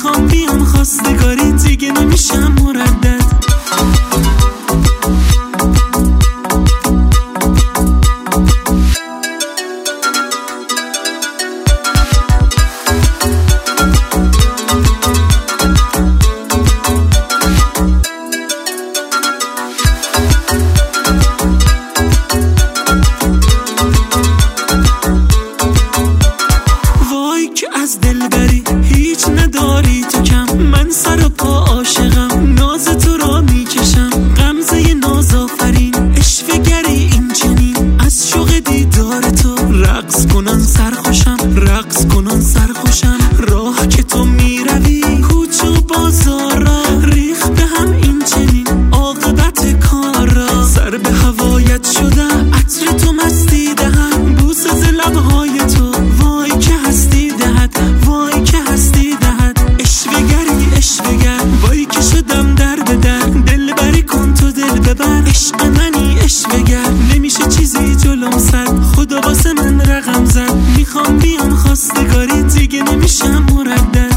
میخوام بیام خواستگاری دیگه نمیشم مردد. از دلبری هیچ نداری تو کم، من سر و پا عاشقم، ناز تو را میکشم، غمزه نازآفرین عشوه‌گری این چنین، از شوق دیدار تو رقص کنن سرخوشم، رقص کنن سرخوشم. راه که تو میروی کوچه و بازارا ریخت به هم این چنین عاقبت کار را، سر به هوایت شدم عطر تو مستی دهم، بوسه ز لبهای تو وای که هستی دهد، وای که هستی دهد. عشوه‌گری عشوه‌گر وای که شدم در به در، دل بری کن تو دل ببر، عشق منی عشوه‌گر نمیشه چیزی جلوم صد، خدا واسه من رقم زد، میخوام بیام خواستگاری دیگه نمیشم مردد.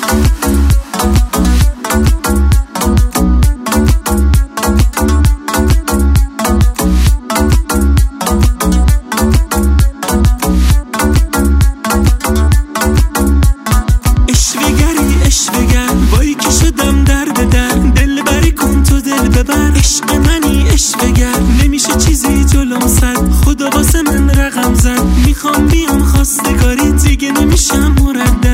وای که شدم در به در، دل بری کن تو دل ببر، عشق منی عشوه‌گر نمیشه چیزی جلوم صد، خدا واسه من رقم زد، میخوام بیام خواستگاری دیگه نمیشم مردد.